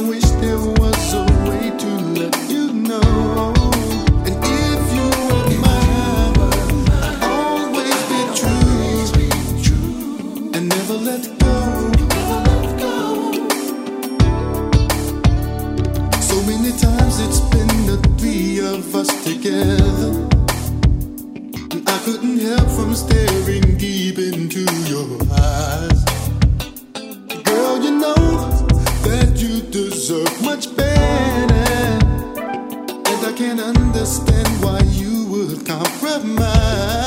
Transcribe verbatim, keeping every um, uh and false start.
wish there was a way to let you know. And if you were mine, I'd always be true and never let go. So many times it's been the three of us together, and I couldn't help from staring deep into your eyes. Girl, you know that you deserve much better, and I can't understand why you would compromise.